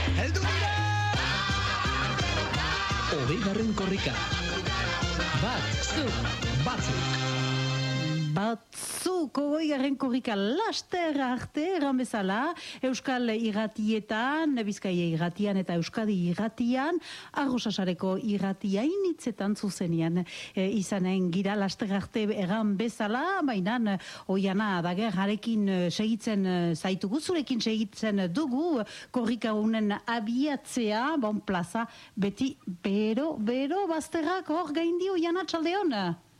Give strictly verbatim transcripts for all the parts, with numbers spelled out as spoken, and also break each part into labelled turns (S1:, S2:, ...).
S1: Heldu dira! Hogeigarren korrika. Bat, zu, batzuk.
S2: Batzuk, hogeigarren korrika laster arte, eran bezala, Euskal irratietan, Bizkaia irratian eta Euskadi irratian, Arrosasareko irratia initzetan zuzenean e, izanen gira laster arte eran bezala, baina oiana dager jarekin segitzen zaitugu, zurekin segitzen dugu, korrika unen abiatzea, bon plaza, beti bero, bero, bazterrak hor gaindi oiana txaldeon.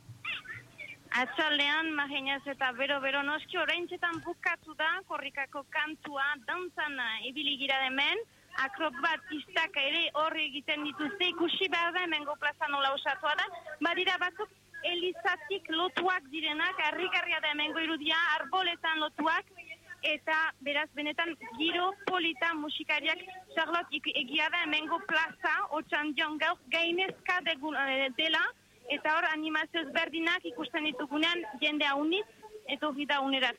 S3: Atxaldean, maginez eta bero-bero noski oraintzetan bukatu da, korrikako kantua, dantzan ibili gira hemen, akrobatistak ere horri egiten dituzte, ikusi behar da hemengo plaza nola osatua da, badira batzuk elizatik lotuak direnak, harrigarria da hemengo irudia, arboletan lotuak, eta beraz benetan giro polita musikariak Charlotte egia da hemengo plaza, otxan dion gaur gainezka dela, eta hor animazio ezberdinak ikusten ditugunean jendea uniz, eta hori da unerat.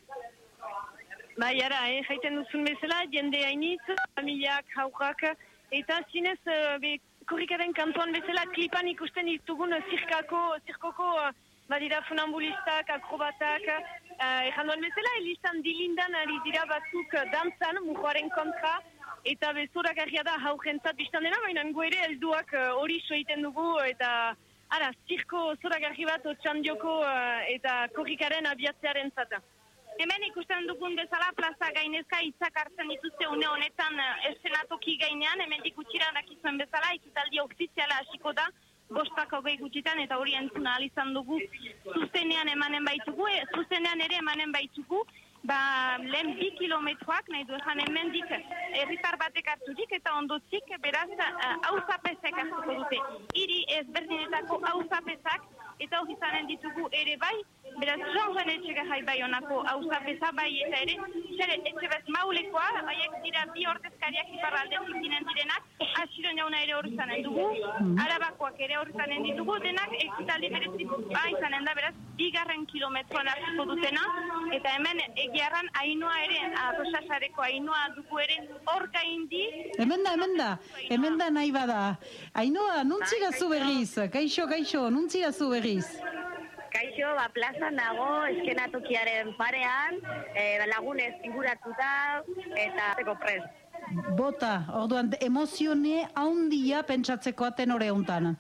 S3: Bai, ara, eh, jaiten duzun bezala, jendea iniz, familiak, haukak, eta zinez, be, korrikaren kantuan bezala, klipan ikusten ditugun zirkako, zirkoko, badira funambulistak, akrobatak, eh, janduan bezala, elizan dilindan ari dira batzuk dantzan, mujoaren kontra, eta bezorak argia da haujentzat biztan dena, baina goere helduak hori uh, soiten dugu, eta ara, zirko zoragarri bat otxandioko uh, eta korrikaren abiatzearen zata. Hemen ikusten dugun bezala plaza gainezka hitzak hartzen dituzte une honetan uh, eszenatoki gainean, hemen dikutxira dakizuen bezala, ikitaldi ofiziala hasiko da, bostak hogei gutxitan eta hori entzuna alizan dugu zuzenean emanen baitugu, e, zuzenean ere emanen baitugu, ba, lehen bi kilometroak, nahi du ezan hemendik herritar batek harturik eta ondotik, beraz, hauzapezek uh, hartuko dute. Hiri ezberdinetako hauzapezak, eta hori zanen ditugu ere bai, beraz, Jean-René Etxegarai bai honako hauzapeza bai eta ere, xere, Etxebez Maulekoa, baiek dira bi ordezkariak iparraldetik dinen direnak, Asiron jauna ere hori zanen dugu, Arabakoak ere hori zanen ditugu, denak ekitaldi berezik bai zanen da, beraz, bigarren kilometroan hartuko dutena, eta hemen egiarran Ainhoa ere, Arrosasareko Ainhoa dugu ere hor gaindi.
S2: Hemen da, hemen da, hemen da nahi bada. Ainhoa, nuntzigazu berriz, kaixo, kaixo, nuntzigazu berriz.
S4: Kaixo, ba, plazan dago, eskenatokiaren parean, e, lagunez figuratuta eta zeko prez.
S2: Bota, orduan, emozione haundia pentsatzeko aten hori hontan.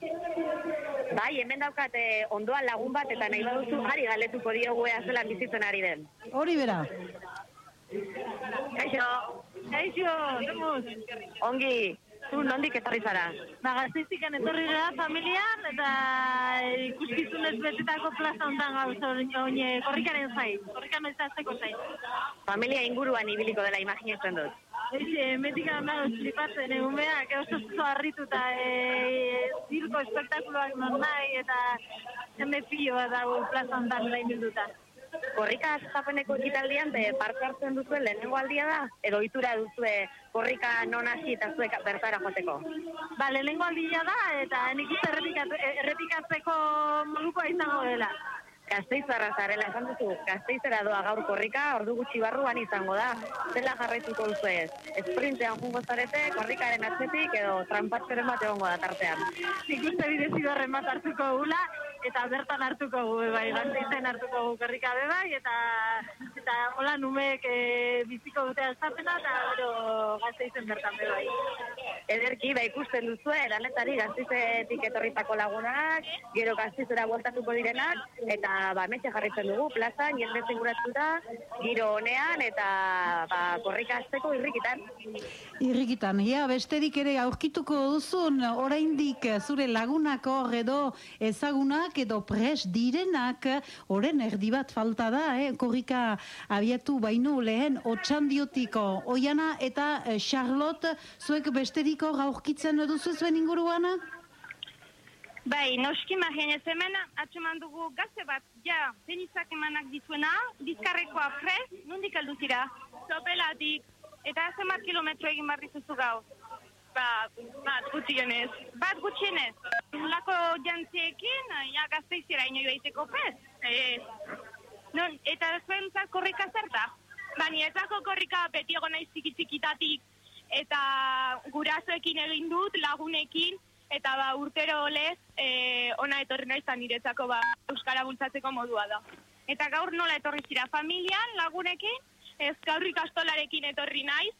S4: Bai, hemen daukat eh, ondoan lagun bat eta nahi baduzu gari galetuko diogu ea zelan bizitzen ari den.
S2: Hori bera.
S4: Kaixo.
S3: Kaixo, zemuz.
S4: Ongi, zu nondik etorri zara?
S3: Ba, Gazteizikan etorri gara familian, eta ikuskizunez betetako plaza hontan gauza oine korrikaren zain, korrikan bezazteko zain.
S4: Familia inguruan ibiliko dela imaginatzen dut.
S3: Eixe, metika nago flipatzen egumeak, oso oso harritu eta e, zirko espektakuloak non nahi, eta jende pilo bat dago plaza hontan nahi bilduta.
S4: Korrika astapeneko ekitaldian de parte hartzen duzuen lehenengo aldia da? Edo ohitura duzue korrika non hasi eta zuek bertara joteko?
S3: Ba, lehenengo aldia da, eta nik uste errepikatzeko modukoa izango dela.
S4: Gasteizarra zarela esan duzu, Gasteizera doa gaur korrika, ordu gutxi barruan izango da. Zela jarraituko duzu ez? Esprintean jungo zarete, korrikaren atzetik edo tranpatzeren bat egongo da tartean.
S3: Nik uste bidezidorren bat hartuko gula, eta bertan hartuko gu, bai, Gasteizen hartuko gu korrika be bai, eta eta hola numeek e, biziko dute alzapena, eta gero Gasteizen bertan be bai.
S4: Ederki, ba ikusten duzue, lanetari Gasteizetik etorritako lagunak, gero Gasteizera bueltatuko direnak, eta ba, metxe jarritzen dugu, plazan, jende figuratuta, giro honean, eta ba, korrika azteko irrikitan.
S2: Irrikitan, ja, besterik ere aurkituko duzun, oraindik zure lagunak hor edo ezagunak edo pres direnak, oren erdi bat falta da, eh? Korrika abiatu baino lehen, otxandiotiko oiana eta eh, Charlotte, zuek besterik hor aurkitzen duzu zuen inguruan?
S3: Bai, noski magenez hemen, atxeman dugu gazte bat, ja, tenizak emanak dituena, bizkarrekoa prez, nondik aldutira? Sopelatik, eta zenbat kilometro egin barrizuzu gau? Ba, bat gutxienez. Bat gutxienez. Lako jantziekin, ja, Gasteizera ino joaiteko prez. E, non, eta zuentzat korrika zer da? Bani, ezako korrika beti egon naiz txiki-txikitatik, eta gurasoekin egin dut, lagunekin, eta ba, urtero lez, e, ona etorri naizan niretzako ba, euskara bultzatzeko modua da. Eta gaur nola etorri zira familian, lagunekin, ez gaur ikastolarekin etorri naiz,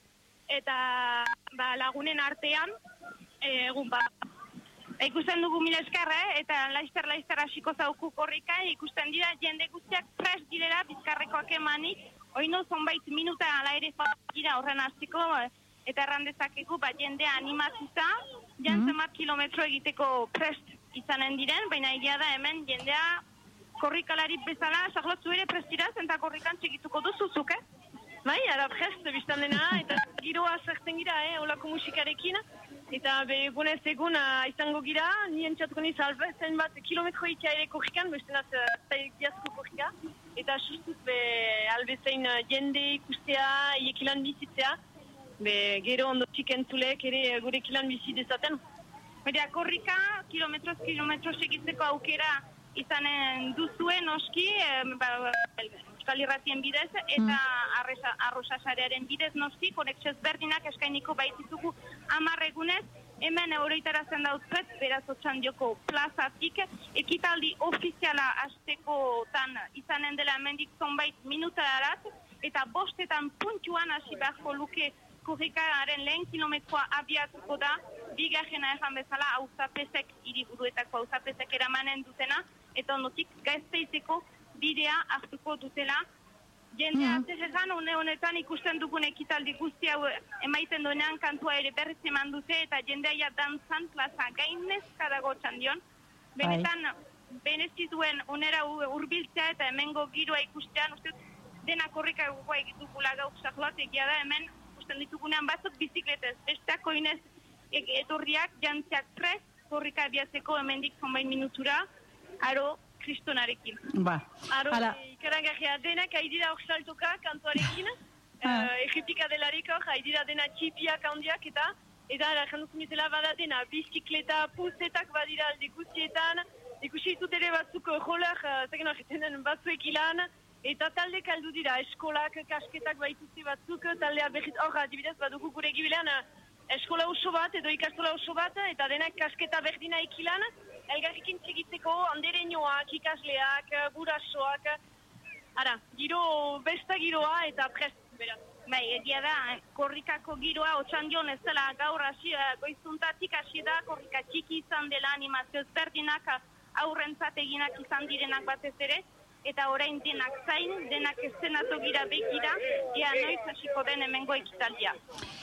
S3: eta ba, lagunen artean, e, egun ba, ikusten dugu mila esker, eh? Eta laizter-laizter hasiko zauku korrika, ikusten dira jende guztiak prest direla bizkarrekoak emanik, oino zonbait minuta ala ere dira horren hastiko, eta erran dezakegu, ba, jendea animatuta, jantzen bat kilometro egiteko prest izanen diren, baina egia da hemen jendea korrikalari bezala, saglotzu ere prestiraz, eta korrikan txegituko duzuzuk, eh?
S5: Bai, ara prest, biztan dena, eta giroa zertzen gira, eh, olako musikarekin, eta begunez egun uh, izango gira, nien txatuko niz albezen bat kilometro ikia ere korrikan, bestenaz zaigiazko korrika, eta sustuz be albezein uh, jende ikustea, iekilan bizitzea, be gero ondotik entzulek ere gure kilan bizi dezaten.
S3: Berea, korrika, kilometroz, kilometroz egitzeko aukera izanen duzuen oski, eh, ba, Euskal Irratien bidez, eta mm. arrosasarearen bidez noski, konexioz berdinak eskainiko baititugu hamar egunez, hemen oroitarazen dauzet, beraz Otxandioko plazatik, ekitaldi ofiziala hastekotan izanen dela hemendik zonbait minutarat, eta bostetan puntuan hasi beharko luke korrikaren lehen kilometroa abiatuko da, bigarrena ejan bezala auzapezek, hiriburuetako auzapezek eramanen dutena, eta ondotik Gasteizeko bidea hartuko dutela. Jendea mm. atzerretan, une honetan ikusten dugun ekitaldi guzti hau emaiten duenean kantua ere berriz eman dute, eta jendea ja dantzan plaza gainezka dago Otxandion. Benetan, benezi duen unera urbiltzea eta hemengo giroa ikustean, uste dena korrika egokoa egitugula gauk saklot egia da, hemen ikusten ditugunean batzuk bizikletez, besteako inez etorriak jantziak prez, korrika abiatzeko hemendik zonbain minutura, aro kristonarekin.
S2: Ba.
S5: Aro, ikaragarria denak haidira hor saltoka kantuarekin, uh, egipika delariko, haidira dena txipiak handiak eta eta janduzun izela bada dena bizikleta puzetak badira alde guztietan, ikusi ditut ere batzuk roller, zegen horretenen batzuek ilan, eta talde kaldu dira, eskolak, kasketak baituzte batzuk, taldea berriz hor, adibidez, badugu gure gibilean, eskola oso bat edo ikastola oso bat, eta denak kasketa berdina ikilan, elgarrikin txegitzeko andereñoak, ikasleak, gurasoak, ara, giro, besta giroa eta prest, beraz.
S3: Bai, egia da, korrikako giroa Otxandion ez dela gaur hasi, goizuntatik hasi da, korrika txiki izan dela, animazio ezberdinak, aurrentzat eginak izan direnak batez ere, eta orain denak zain, denak eszenatu gira begira, ea noiz hasiko den hemengo ekitaldia.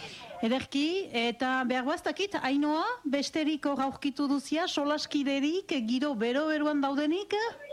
S2: Ederki, eta behar guaztakit, Ainoa, besterik hor aurkitu duzia, solaskiderik, giro bero-beruan daudenik?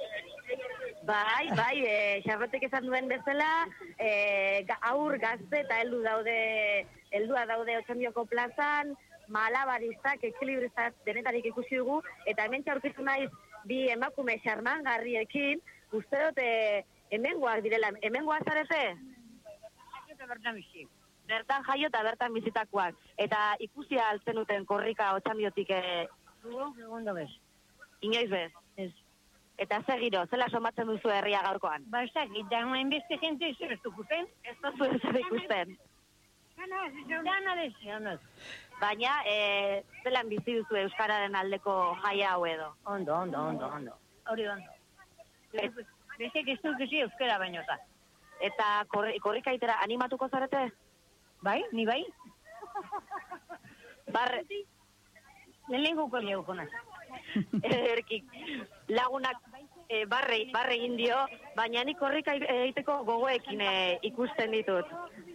S4: Bai, bai, e, Xarrotek esan duen bezala, e, aur gazte eta heldu daude, heldua daude Otxandioko plazan, malabaristak, ekilibristak denetarik ikusi dugu, eta hemen aurkitu naiz bi emakume xarmangarriekin, uste dut e, hemengoak direla, hemengoak zarete?
S6: Eta bertan bizi.
S4: Bertan jaio eta bertan bizitakoak. Eta ikusia altzen duten korrika Otxandiotik... E...
S6: Segundo bez.
S4: Inoiz bez?
S6: Ez.
S4: Eta ze giro, zela somatzen duzu herria gaurkoan?
S6: Ba, ez dakit, da hainbeste jente ez ez dukusten.
S4: Ez duzu ez ikusten.
S6: Dana desionaz.
S4: Baina, e, zelan bizi duzu Euskararen aldeko jaia hau edo?
S6: Ondo, ondo, ondo, ondo. Hori ondo. Bezek ez duk ezi euskera baino eta.
S4: Eta korri, korrikaitera animatuko zarete?
S6: Bai, ni bai.
S4: Barre...
S6: Lehenenguko leuko naz.
S4: Erkik, lagunak e, barre, barre egin dio, baina nik korrika egiteko gogoekin e, ikusten ditut.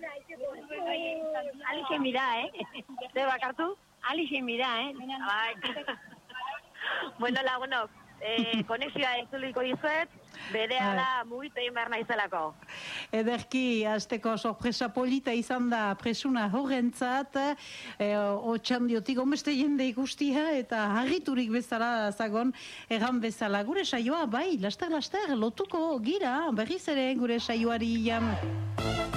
S6: Alixe mira, eh?
S4: Ze bakartu?
S6: Alixe mira, eh?
S4: Bai. Bueno, lagunok, e, konexioa entzuliko dizuet, berea da mugitu egin behar naizelako.
S2: Ederki, azteko sorpresa polita izan da presuna horrentzat, e, Otxandiotik onbeste jende ikustia eta harriturik bezala zagon erran bezala. Gure saioa, bai, laster-laster, lotuko gira, berriz ere gure saioari jam.